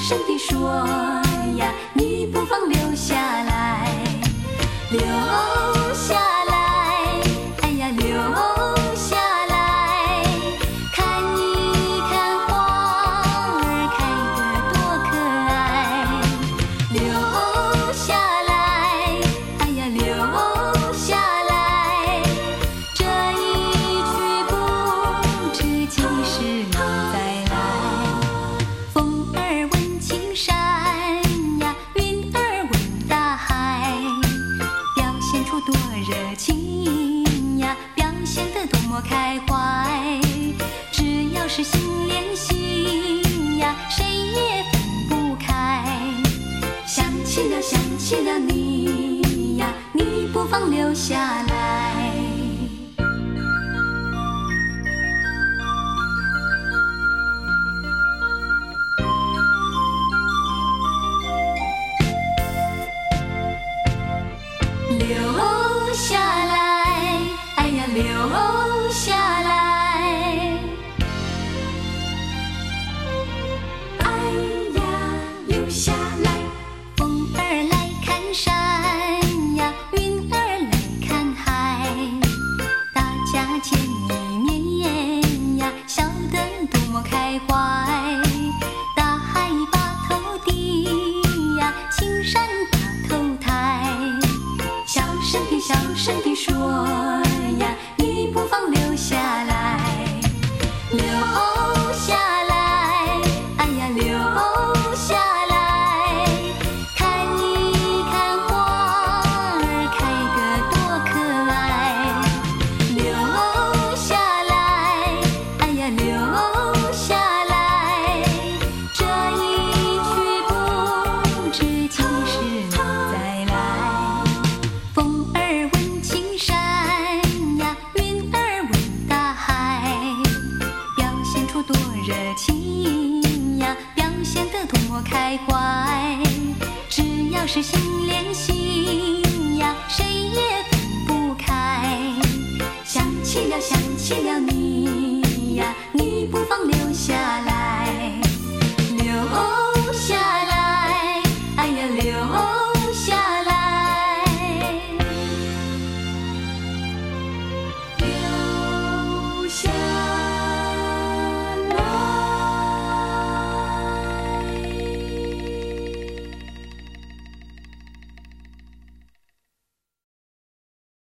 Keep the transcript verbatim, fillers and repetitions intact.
声地说呀，你不妨留下来，留下来，哎呀，留下来，看一看花儿开得多可爱，留下来，哎呀，留下来，这一去不知几时能再来。风儿吻青山呀，云儿吻大海，表现出多热情呀，表现得多么开怀。只要是心连心呀，谁也分不开。想起了想起了你呀，你不妨留下来。留下来，哎呀，留下来，哎呀，留下来。风儿来看山呀，云儿来看海，大家见一面呀，笑得多么开怀。大海把头低呀，青山把头抬，小声地小声地说呀，你不妨留下来，留下来，哎呀，留下来，看一看花儿开得多可爱，留下来，哎呀，留下来，这一去不知几时能再来。风儿吻青山呀，云儿吻大海，表现出多热情呀，表现得多么开怀。只要是心连心呀，谁